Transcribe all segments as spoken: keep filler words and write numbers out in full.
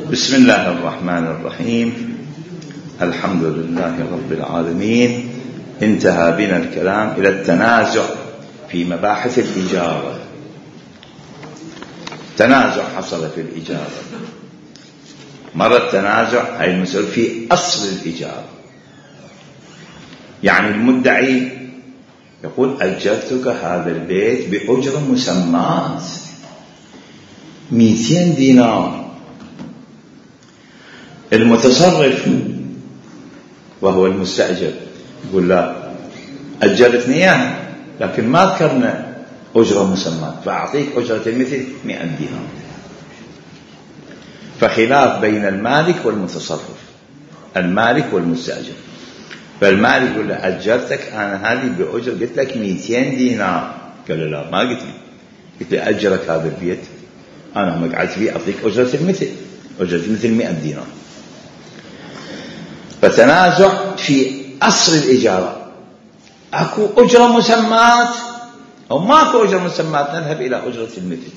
بسم الله الرحمن الرحيم. الحمد لله رب العالمين. انتهى بنا الكلام إلى التنازع في مباحث الإجارة. تنازع حصل في الإجارة، مرة التنازع هي المسألة في أصل الإجارة، يعني المدعي يقول أجرتك هذا البيت بأجرة مسمات مئتين دينار. المتصرف وهو المستأجر يقول لا، أجرتني إياها لكن ما ذكرنا أجرة مسمات، فأعطيك أجرة المثل مئة دينار. فخلاف بين المالك والمتصرف، المالك والمستأجر. فالمالك يقول له أجرتك أنا هذه بأجرة، قلت لك مئتين دينار. قال له لا، ما قلت لي، قلت لي أجرك هذا البيت أنا ما قعدت فيه، أعطيك أجرة المثل، أجرة المثل مئة دينار. فتنازع في أصل الإجارة، أكو أجرة مسمات أو ماكو أجرة مسمات، نذهب إلى أجرة المثل.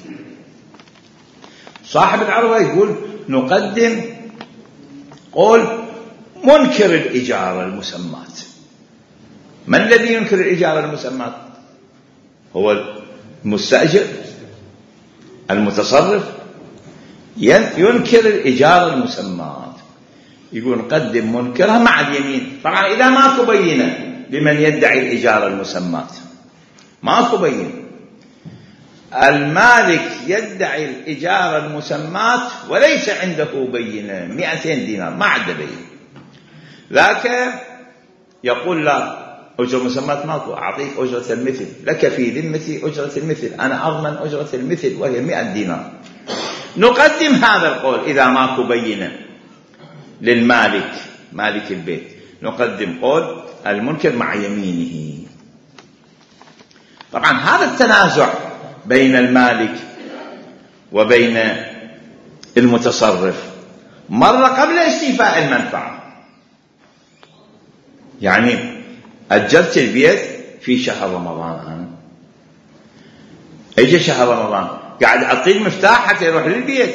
صاحب العروة يقول نقدم قول منكر الإجارة المسمات. من الذي ينكر الإجارة المسمات؟ هو المستأجر. المتصرف ينكر الإجارة المسمات، يقول نقدم منكرها مع اليمين. طبعا إذا ماكو بينة لمن يدعي الإجارة المسمات، ماكو بينة. المالك يدعي الإجارة المسمات وليس عنده بينة، مئتين دينار ما عنده بينة، لكن يقول لا، أجرة مسمات ماكو، أعطيك أجرة المثل، لك في ذمتي أجرة المثل، أنا أضمن أجرة المثل وهي مئة دينار. نقدم هذا القول إذا ماكو بينة للمالك، مالك البيت، نقدم قول المنكر مع يمينه. طبعا هذا التنازع بين المالك وبين المتصرف مرة قبل استيفاء المنفعة. يعني أجرت البيت في شهر رمضان، أنا اجى شهر رمضان قاعد أعطيه المفتاح حتى يروح للبيت،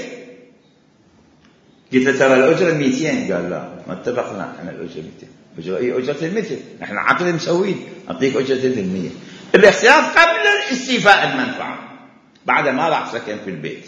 قلت ترى الأجرة مئتين، قال لا، ما اتفقنا احنا الأجرة مئتين، أجرة اي أجرة المثل، احنا عقد مسوين، أعطيك أجرة المية. الاحتياط قبل استيفاء المنفعة، بعد ما راح سكن في البيت.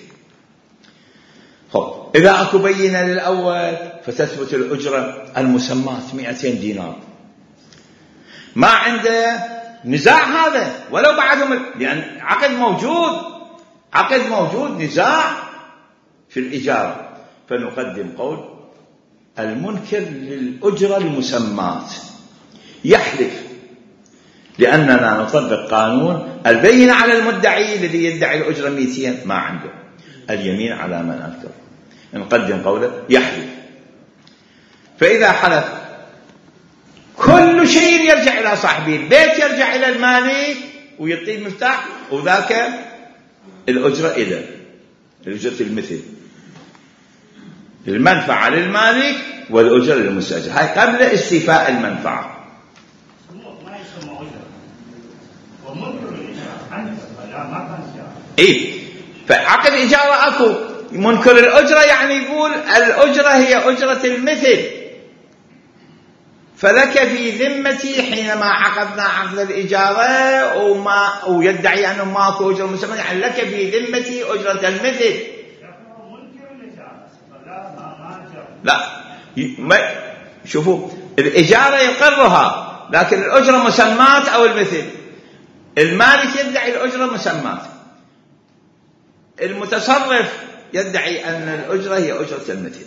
خب إذا أكو بينة للأول فتثبت الأجرة المسمات مئتين دينار، ما عنده نزاع هذا ولو بعدهم، لأن عقد موجود، عقد موجود، نزاع في الإجارة. فنقدم قول المنكر للأجرة المسمات يحلف، لأننا نطبق قانون البينة على المدعي الذي يدعي الأجرة مئتين ما عنده، اليمين على من أنكر. نقدم قوله يحلف. فإذا حلف كل شيء يرجع إلى صاحبه، البيت يرجع إلى المالك ويعطيه المفتاح، وذاك الأجرة إذا الأجرة المثل، المنفعة للمالك والأجرة للمستأجر، هاي قبل استيفاء المنفعة. إيه، فعقد إجارة أكو منكر الأجرة، يعني يقول الأجرة هي أجرة المثل، فلك في ذمتي حينما عقدنا عقد الإجارة وما ويدعي أنه ماكو أجرة مسمى، يعني لك في ذمتي أجرة المثل. لا، ما شوفوا، الإجارة يقرها لكن الأجرة مسمات أو المثل. المالك يدعي الأجرة مسمات، المتصرف يدعي أن الأجرة هي أجرة المثل.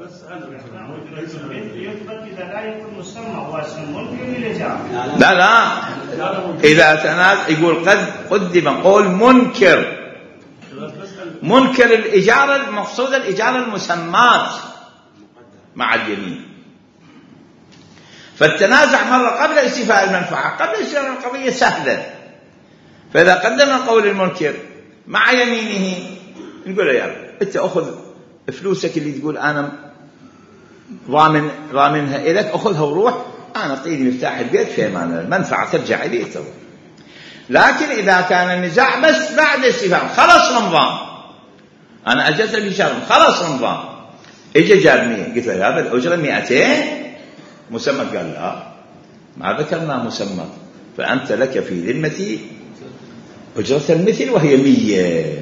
لا لا، إذا تنازع يقول قد قدم قول منكر، منكر الإجارة، المقصود الإجارة المسمات مع اليمين. فالتنازع مرة قبل استيفاء المنفعة، قبل استيفاء القضية سهلة. فإذا قدمنا قول المنكر مع يمينه نقول له يا أنت أخذ فلوسك اللي تقول أنا ضامن ضامنها إليك، أخذها وروح، أنا أعطيني مفتاح البيت في أمان، المنفعة ترجع إلي تروح. لكن إذا كان النزاع بس بعد استيفاء، خلص رمضان، أنا أجلت في شهر، خلص رمضان، اجى جاب مية، قلت له هذا الأجرة مئتين مسمى، قال لا ما ذكرنا مسمى، فأنت لك في ذمتي أجرة المثل وهي مية.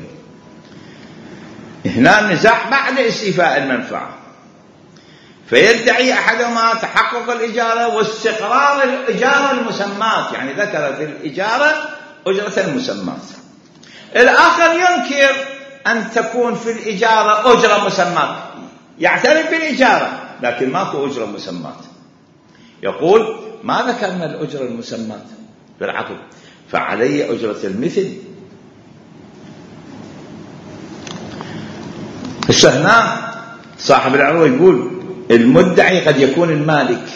هنا النزاع بعد استيفاء المنفعة، فيدعي أحدهما تحقق الإجارة واستقرار الإجارة المسمات، يعني ذكر في الإجارة أجرة المسمات. الآخر ينكر أن تكون في الإجارة أجرة مسمات، يعترف بالإجارة لكن ماكو أجرة مسمات، يقول ما ذكرنا الأجرة المسمات في العقد فعلي أجرة المثل. هنا صاحب العروة يقول المدعي قد يكون المالك،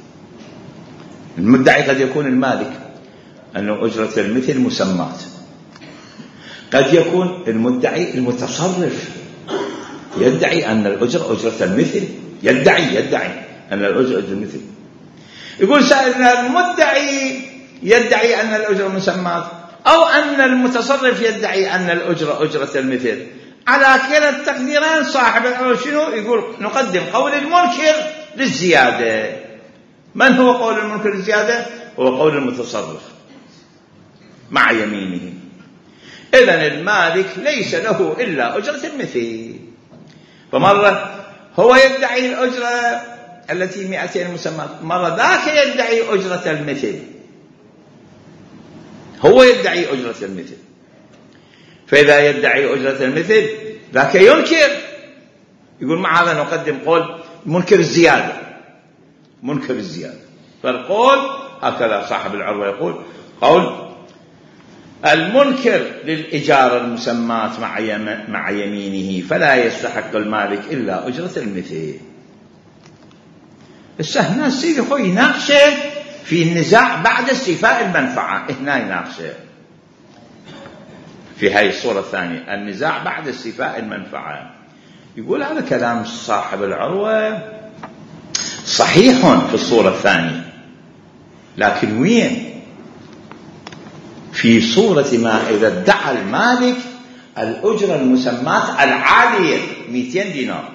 المدعي قد يكون المالك أنه أجرة المثل مسمات، قد يكون المدعي المتصرف يدعي أن الأجرة أجرة المثل، يدعي يدعي أن الأجرة أجرة المثل. يقول سائلنا المدعي يدعي أن الأجرة مسمات أو أن المتصرف يدعي أن الأجرة أجرة المثل، على كلا التقديرين صاحب العروة شنو يقول؟ نقدم قول المنكر للزيادة. من هو قول المنكر للزيادة؟ هو قول المتصرف مع يمينه. إذن المالك ليس له إلا أجرة المثل، فمرة هو يدعي الأجرة التي مئتين مسمات، مرة ذاك يدعي أجرة المثل، هو يدعي أجرة المثل. فإذا يدعي أجرة المثل ذاك ينكر، يقول مع هذا نقدم قول منكر الزيادة، منكر الزيادة. فالقول هكذا صاحب العروة يقول قول المنكر للإجارة المسمات مع يمينه فلا يستحق المالك إلا أجرة المثل. السهنا السيد أخوي يناقشه في النزاع بعد استيفاء المنفعة، هنا يناقشه في هاي الصورة الثانية، النزاع بعد استيفاء المنفعة. يقول هذا كلام صاحب العروة صحيح في الصورة الثانية، لكن وين؟ في صورة ما إذا ادعى المالك الأجرة المسمات العالية مئتين دينار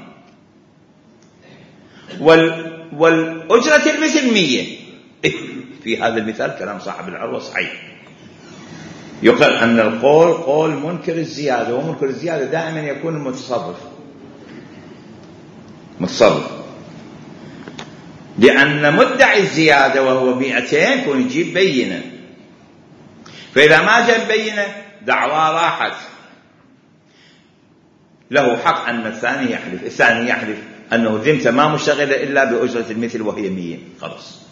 وال والأجرة المثل مية، في هذا المثال كلام صاحب العروة صحيح. يقال أن القول قول منكر الزيادة، ومنكر الزيادة دائما يكون المتصرف متصرف، لأن مدعي الزيادة وهو مئتين يكون يجيب بينة، فإذا ما جاب بينة دعوة راحت، له حق أن الثاني يحلف، الثاني يحلف أنه ذمته ما مشتغلة إلا بأجرة المثل وهي مية، خلاص.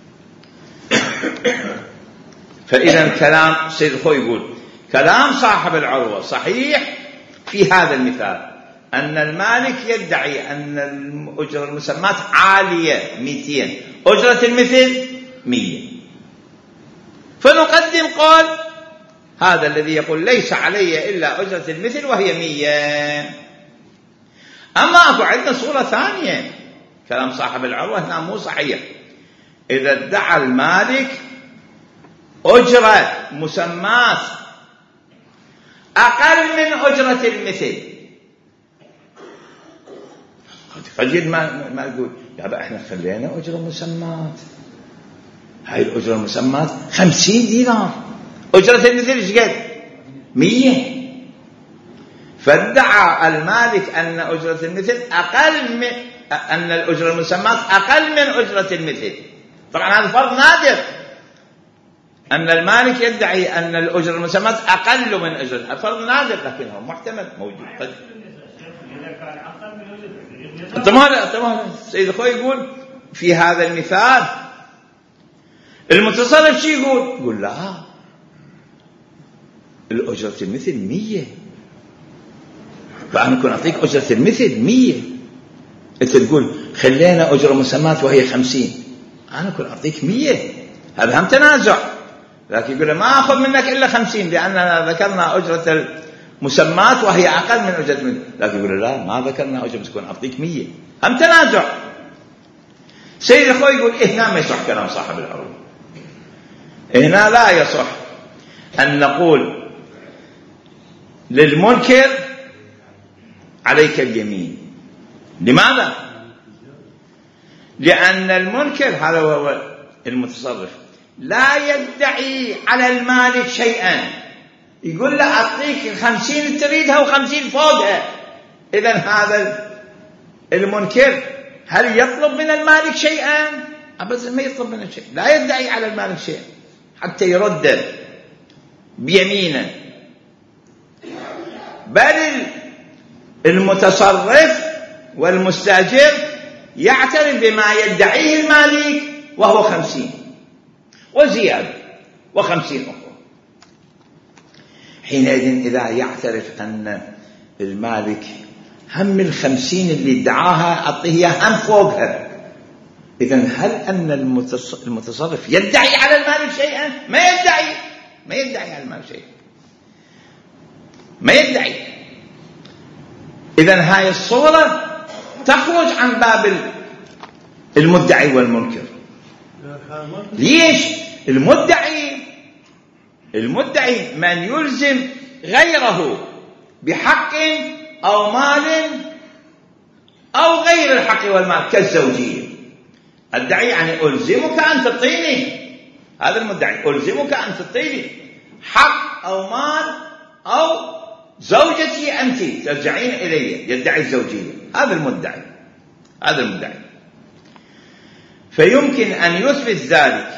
فإذا كلام سيد الخوي يقول كلام صاحب العروة صحيح في هذا المثال، أن المالك يدعي أن الأجرة المسمات عالية مئتين، أجرة المثل مية، فنقدم قول هذا الذي يقول ليس علي إلا أجرة المثل وهي مية. أما أكو عندنا صورة ثانية، كلام صاحب العروة هنا مو صحيح. إذا ادعى المالك أجرة مسمات أقل من أجرة المثل، قد ما ما يقول يا بقى احنا خلينا أجرة مسمات، هاي الأجرة المسمات خمسين دينار، أجرة المثل ايش قد؟ مية. فادعى المالك أن أجرة المثل أقل من أن الأجرة المسمات أقل من أجرة المثل. طبعا هذا فرض نادر، أن المالك يدعي أن الأجرة المسمات أقل من أجرة، فرض نادر لكنه محتمل موجود. تمام تمام. سيد الخوي يقول في هذا المثال المتصرف شو يقول؟ يقول لا الأجرة المثل مية، فأنا كنت أعطيك أجرة المثل مية، أنت تقول خلينا أجرة مسمات وهي خمسين، أنا كنت أعطيك مية، هذا هم تنازع. لكن يقول ما أخذ منك إلا خمسين لأننا ذكرنا أجرة المسمات وهي أقل من أجرة المثل، لكن يقول لا ما ذكرنا أجرة مسكون أعطيك مية، هم تنازع. سيد الخوي يقول هنا ما يصح كلام صاحب العروة، هنا لا يصح أن نقول للمنكر عليك اليمين لماذا؟ لأن المنكر هذا هو المتصرف لا يدعي على المالك شيئا، يقول له أعطيك خمسين تريدها وخمسين فوقها. إذن هذا المنكر هل يطلب من المالك شيئا؟ أبدا ما يطلب منه شيء، لا يدعي على المالك شيئا حتى يرد بيمينه، بل المتصرف والمستأجر يعترف بما يدعيه المالك وهو خمسين وزيادة وخمسين أخرى. حينئذ إذا يعترف أن المالك هم الخمسين اللي ادعاها أعطيه هم فوقها، إذن هل أن المتصرف يدعي على المالك شيئا؟ ما يدعي، ما يدعي على المالك شيئا، ما يدعي. إذن هاي الصورة تخرج عن باب المدعي والمنكر. ليش؟ المدعي المدعي من يلزم غيره بحق أو مال أو غير الحق والمال كالزوجية. الدعي يعني ألزمك أن تعطيني، هذا المدعي، ألزمك أن تعطيني حق أو مال أو زوجتي أنت ترجعين إلي، يدعي الزوجية. هذا المدعي، هذا المدعي. فيمكن أن يثبت ذلك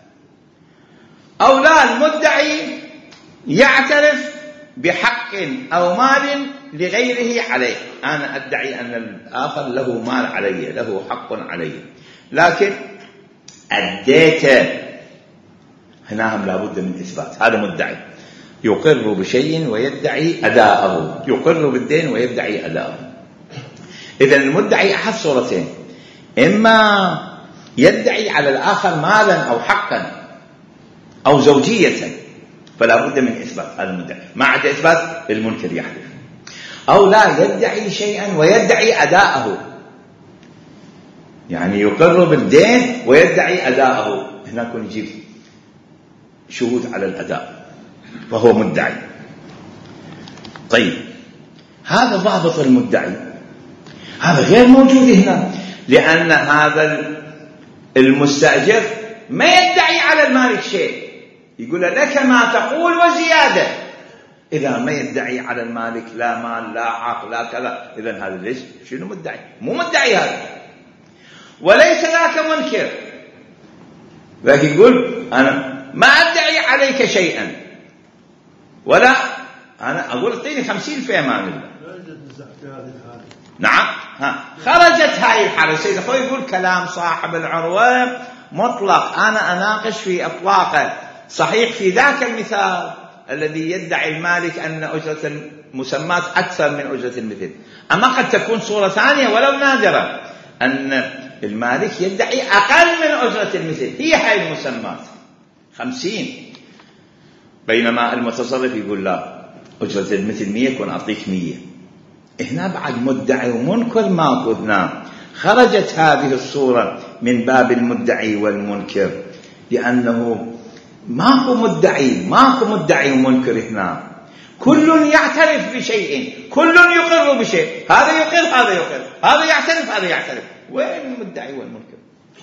أو لا. المدعي يعترف بحق أو مال لغيره عليه. أنا أدعي أن الآخر له مال علي، له حق علي، لكن أديت، هنا هم لابد من إثبات. هذا مدعي يقر بشيء ويدعي أداءه، يقر بالدين ويدعي أداءه. إذن المدعي أحد صورتين: إما يدعي على الآخر مالا أو حقا أو زوجية، فلا بد من إثبات هذا المدعي. ما عدا إثبات المنكر يحلف. أو لا يدعي شيئا ويدعي أداءه، يعني يقر بالدين ويدعي أداءه، هنا كن يجيب شهود على الأداء فهو مدعي. طيب هذا ضابط المدعي، هذا غير موجود هنا، لأن هذا المستأجر ما يدعي على المالك شيء، يقول لك ما تقول وزيادة. إذا ما يدعي على المالك لا مال لا عقل لا كذا، إذن هذا ليش شنو مدعي؟ مو مدعي هذا، وليس ذاك منكر. لكن يقول أنا ما أدعي عليك شيئا، ولا أنا أقول اعطيني خمسين في أمان الله. نعم، ها خرجت هاي الحالة. سيد أخوي يقول كلام صاحب العروة مطلق، أنا أناقش في إطلاقه. صحيح في ذاك المثال الذي يدعي المالك أن أجرة المسمات أكثر من أجرة المثل، أما قد تكون صورة ثانية ولو نادرة أن المالك يدعي أقل من أجرة المثل، هي هاي المسمات خمسين، بينما المتصرف يقول لا أجرة المثل مية كون أعطيك مية. هنا بعد مدعي ومنكر ماكو. هنا خرجت هذه الصورة من باب المدعي والمنكر، لأنه ماكو مدعي ماكو مدعي ومنكر. هنا كل يعترف بشيء، كل يقر بشيء، هذا يقر هذا يقر، هذا يعترف هذا يعترف. وين المدعي والمنكر؟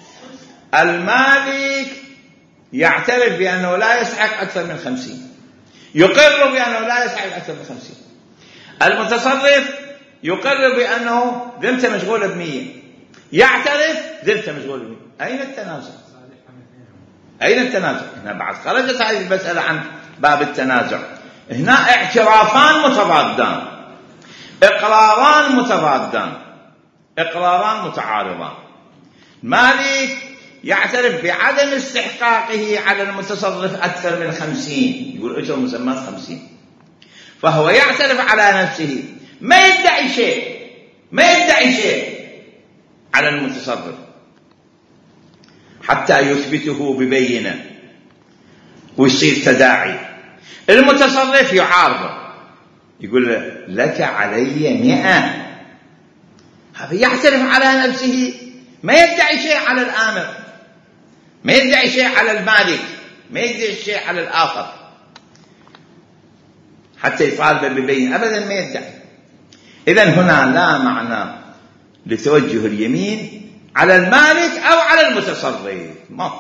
المالك يعترف بأنه لا يستحق أكثر من خمسين، يقر بأنه لا يستحق أكثر من خمسين. المتصرف يقر بأنه ذمته مشغولة بمية، يعترف ذمته مشغولة بمية. أين التنازع؟ أين التنازع؟ هنا بعد خرجت هذه المسألة عن باب التنازع. هنا اعترافان متضادان، إقراران متضادان، إقراران متعارضان. مالك يعترف بعدم استحقاقه على المتصرف أكثر من خمسين، يقول أجر مسمات خمسين، فهو يعترف على نفسه، ما يدعي شيء، ما يدعي شيء على المتصرف حتى يثبته ببينة ويصير تداعي. المتصرف يعارضه، يقول له لك علي مئة، هذا يعترف على نفسه، ما يدعي شيء على الآمر، ما يدعي شيء على المالك، ما يدعي شيء على الآخر حتى يطالب ببين، أبدا ما يدعي. إذن هنا لا معنى لتوجه اليمين على المالك أو على المتصرف، ما.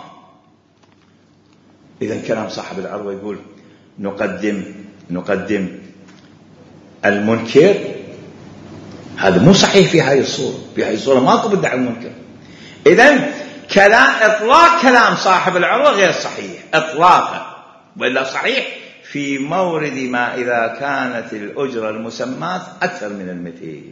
إذن كلام صاحب العروة يقول نقدم نقدم المنكر، هذا مو صحيح في هذه الصورة. في هذه الصورة ماكو بدعي المنكر. إذن كلام إطلاق كلام صاحب العروة غير صحيح إطلاقا، وإلا صحيح في مورد ما إذا كانت الأجرة المسماة أكثر من المثل،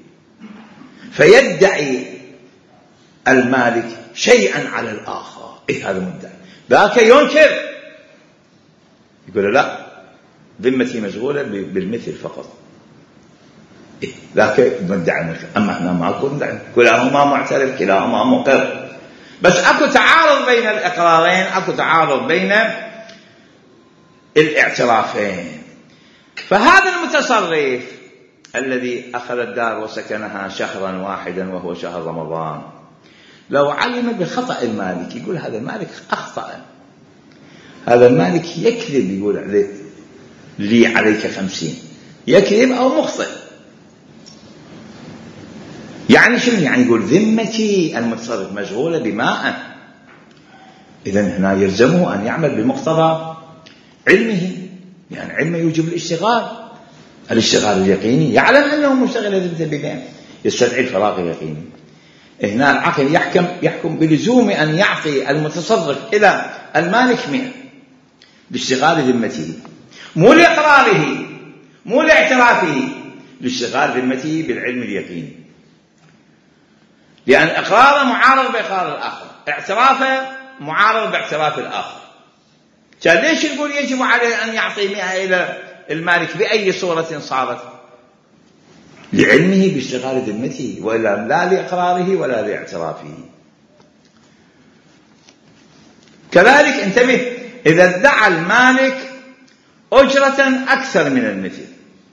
فيدعي المالك شيئا على الآخر، إيه هذا مدعي، ذاك ينكر يقول لا ذمتي مشغولة بالمثل فقط، إيه ذاك مدعي المثل. أما احنا ماكو مدعي، كلاهما معترف كلاهما مقر، بس أكو تعارض بين الإقرارين، أكو تعارض بين الاعترافين. فهذا المتصرف الذي أخذ الدار وسكنها شهرا واحدا وهو شهر رمضان، لو علم بخطأ المالك يقول هذا المالك أخطأ، هذا المالك يكذب، يقول عليه لي عليك خمسين، يكذب أو مخطئ. يعني شنو يعني؟ يقول ذمتي المتصرف مشغولة بماء، إذن هنا يلزمه أن يعمل بمقتضى علمه، يعني علمه يوجب الاشتغال، الاشتغال اليقيني، يعلم أنه مشتغل بماء يستدعي الفراغ اليقيني. هنا العقل يحكم يحكم بلزوم أن يعطي المتصرف إلى المالك مئة لاشتغال ذمته، مو لإقراره مو لاعترافه، لاشتغال ذمته بالعلم اليقيني، لأن إقراره معارض بإقرار الآخر، اعترافه معارض باعتراف الآخر. كان ليش يقول يجب عليه أن يعطي مئة إلى المالك بأي صورة صارت؟ لعلمه باشتغال ذمته، وإلا لا لإقراره ولا لاعترافه. كذلك انتبه، إذا ادعى المالك أجرة أكثر من المثل،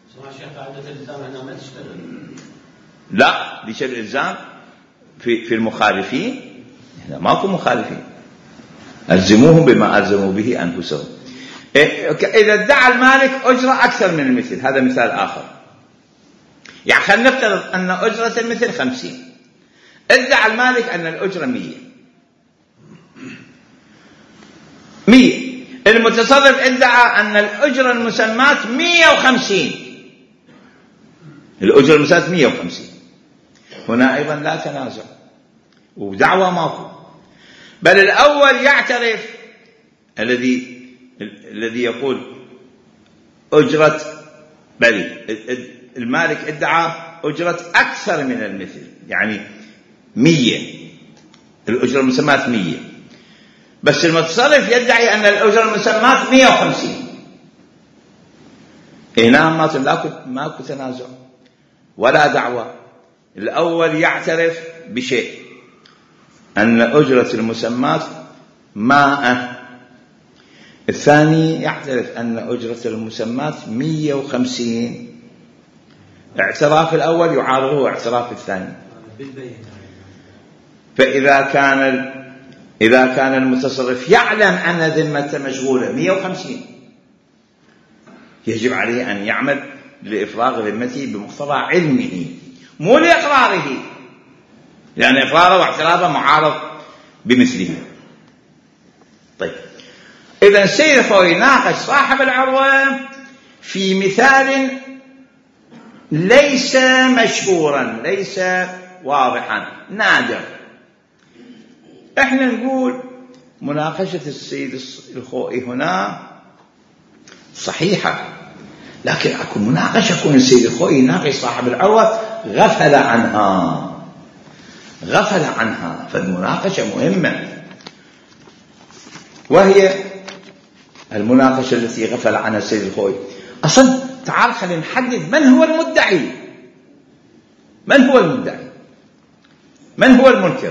لا ليش الإلزام في في المخالفين؟ هنا ماكو مخالفين، ألزموهم بما ألزموا به أنفسهم. إذا ادعى المالك أجرة أكثر من المثل، هذا مثال آخر. يعني خلينا نفترض أن أجرة المثل خمسين، ادعى المالك أن الأجرة مية مية، المتصرف ادعى أن الأجرة المسماة مية وخمسين، الأجرة المسماة مية وخمسين. هنا أيضا لا تنازع ودعوة ماكو، بل الأول يعترف الذي الذي يقول أجرة، بل المالك ادعى أجرة أكثر من المثل، يعني مية، الأجرة المسماة مية، بس المتصرف يدعي أن الأجرة المسماة مية وخمسين. هنا ما ماكو تنازع ولا دعوة. الأول يعترف بشيء، أن أجرة المسماة مائة، الثاني يعترف أن أجرة المسماة مية وخمسين. اعتراف الأول يعارضه اعتراف الثاني. فإذا كان إذا كان المتصرف يعلم أن ذمته مشغولة مية وخمسين، يجب عليه أن يعمل لإفراغ ذمته بمقتضى علمه، مو لإقراره، يعني إقراره واعترافه معارض بمثله. طيب، إذا السيد الخوئي ناقش صاحب العروة في مثال ليس مشهورا، ليس واضحا، نادر. احنا نقول مناقشة السيد الخوئي هنا صحيحة، لكن اكو مناقشة يكون السيد الخوئي ناقش صاحب العروة غفل عنها غفل عنها فالمناقشة مهمة، وهي المناقشة التي غفل عنها السيد الخوئي. أصلا تعال خلينا نحدد من هو المدعي، من هو المدعي، من هو المنكر.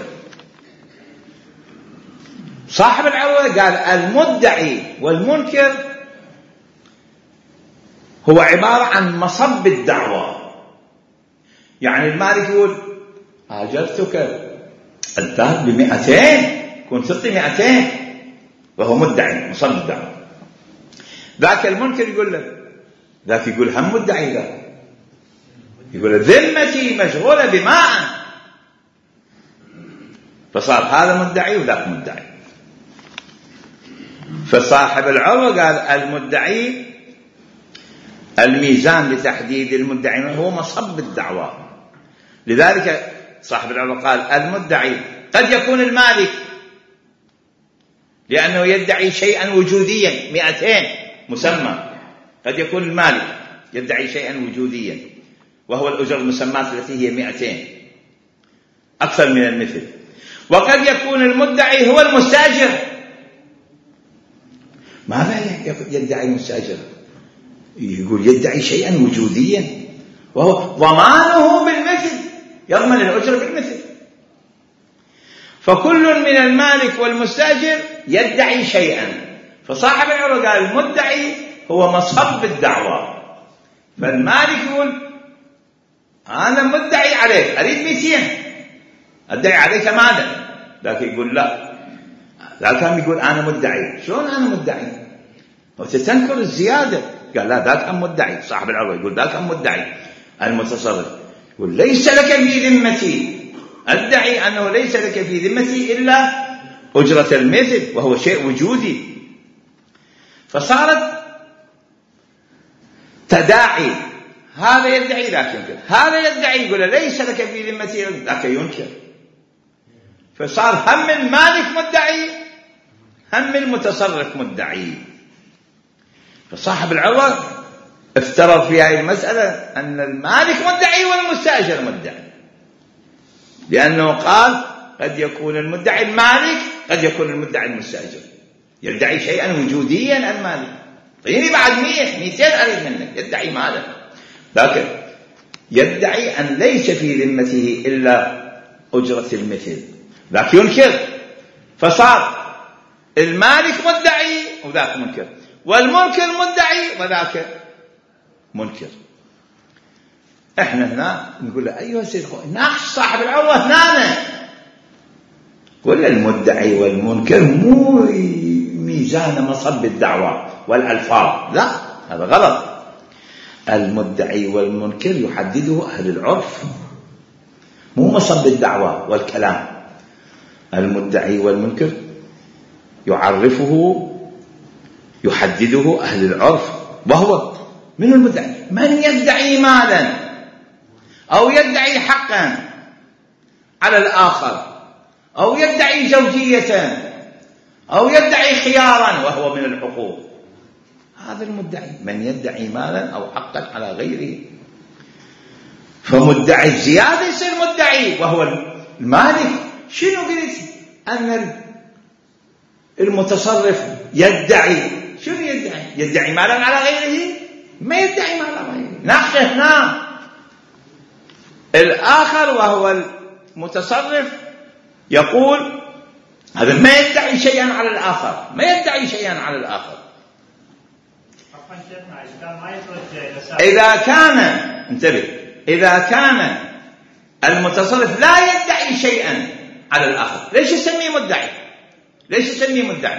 صاحب العروة قال المدعي والمنكر هو عبارة عن مصب الدعوة. يعني المالك يقول أجرتك الذهب بمئتين، كنت تعطي مئتين، وهو مدعي مصب الدعوة. ذاك المنكر يقول لك، ذاك يقول هم مدعي، ذاك يقول ذمتي مشغولة بماء، فصار هذا مدعي وذاك مدعي. فصاحب العروة قال المدعي الميزان لتحديد المدعي هو مصب الدعوى. لذلك صاحب العروة قال المدعي قد يكون المالك لأنه يدعي شيئا وجوديا مئتين مسمى، قد يكون المالك يدعي شيئا وجوديا وهو الأجر المسمات التي هي مئتين أكثر من المثل. وقد يكون المدعي هو المستأجر. ماذا يدعي المستأجر؟ يقول يدعي شيئا وجوديا وهو ضمانه بالمثل، يضمن الأجر بالمثل. فكل من المالك والمستأجر يدعي شيئا. فصاحب العروة قال المدعي هو مصب الدعوة. فالمالك يقول أنا مدعي عليك أريد مئتين أدعي عليك ماذا؟ لكن يقول لا، لا كان يقول أنا مدعي. شلون أنا مدعي؟ وتتنكر الزيادة. قال لا ذاك أم مدعي. صاحب العروة يقول ذاك أم مدعي المتصرف يقول ليس لك في ذمتي، أدعي أنه ليس لك في ذمتي إلا أجرة المثل وهو شيء وجودي. فصارت تداعي، هذا يدعي ذاك ينكر، هذا يدعي يقول ليس لك في ذمتي ذاك ينكر. فصار هم المالك مدعي هم المتصرف مدعي. فصاحب العروة افترض في هذه المسألة أن المالك مدعي والمستأجر مدعي، لأنه قال قد يكون المدعي المالك قد يكون المدعي المستأجر. يدعي شيئا وجوديا المالك، طيب بعد مئة مئتين أريد منك، يدعي ماذا؟ لكن يدعي أن ليس في ذمته إلا أجرة المثل، لكن ينكر. فصار المالك مدعي وذاك منكر، والمنكر مدعي وذاك منكر. احنا هنا نقول له ايها السيد ناقش صاحب العروة هنا، قل المدعي والمنكر مو ميزان مصب الدعوة والألفاظ، لا هذا غلط. المدعي والمنكر يحدده أهل العرف، مو مصب الدعوة والكلام. المدعي والمنكر يعرفه يحدده أهل العرف، وهو من المدعي من يدعي مالا أو يدعي حقا على الآخر أو يدعي زوجية أو يدعي خيارا وهو من الحقوق، هذا المدعي من يدعي مالا أو حقا على غيره. فمدعي الزيادة يصير مدعي وهو المالك. شنو قلت؟ أن المتصرف يدعي، شنو يدعي؟ يدعي مالا على غيره؟ ما يدعي مالا على غيره. ناقش هنا الآخر وهو المتصرف يقول هذا ما يدعي شيئا على الآخر، ما يدعي شيئا على الآخر. إذا كان انتبه إذا كان المتصرف لا يدعي شيئا على الآخر ليش يسميه مدعي؟ ليش يسميه مدعي؟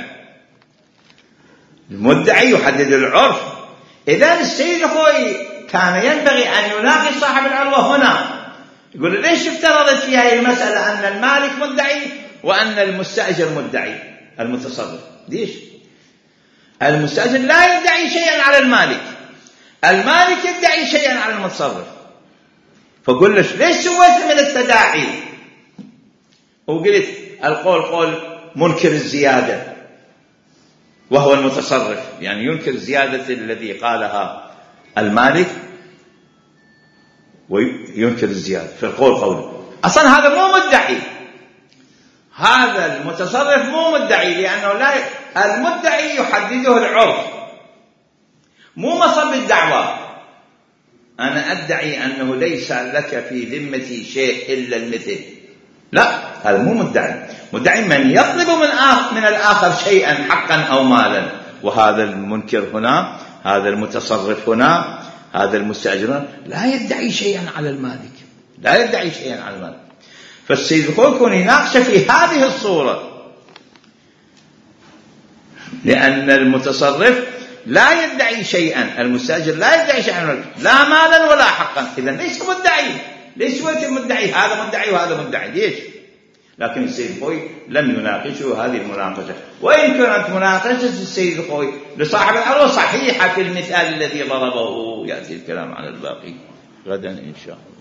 المدعي يحدد العرف. إذا السيد أخوي كان ينبغي أن يناقش صاحب العروة هنا، يقول ليش افترضت في هذه المسألة أن المالك مدعي وأن المستأجر مدعي المتصرف؟ ليش؟ المستأجر لا يدعي شيئا على المالك، المالك يدعي شيئا على المتصرف. فقل ليش ليش سويت من التداعي؟ وقلت القول قول منكر الزيادة وهو المتصرف، يعني ينكر زيادة الذي قالها المالك وينكر الزيادة في القول قوله. أصلا هذا مو مدعي، هذا المتصرف مو مدعي، لأنه لا المدعي يحدده العرف مو مصب الدعوة. أنا أدعي أنه ليس لك في ذمتي شيء إلا المثل، لا هذا مو مدعي. مدعي من يطلب من آخر من الآخر شيئا حقا أو مالا، وهذا المنكر هنا، هذا المتصرف هنا، هذا المستأجر لا يدعي شيئا على المالك، لا يدعي شيئا على المالك. فالسيد الخوكون يناقش في هذه الصورة، لأن المتصرف لا يدعي شيئا، المستأجر لا يدعي شيئا لا مالا ولا حقا. إذن ليس مدعي. ليش سويت المدعي؟ هذا مدعي وهذا مدعي. ليش؟ لكن السيد الخوي لم يناقشه هذه المناقشة. وإن كانت مناقشة السيد الخوي لصاحب العروة صحيحة في المثال الذي ضربه، يأتي الكلام عن الباقي غدا إن شاء الله.